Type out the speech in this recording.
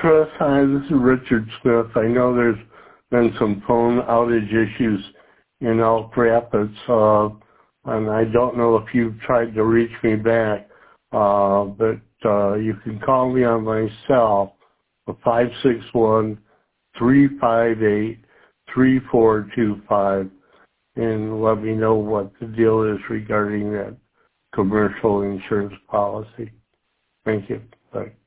Chris, hi, this is Richard Smith. I know there's been some phone outage issues in Elk Rapids, and I don't know if you've tried to reach me back, but you can call me on my cell, 561-358-3425, and let me know what the deal is regarding that commercial insurance policy. Thank you. Bye.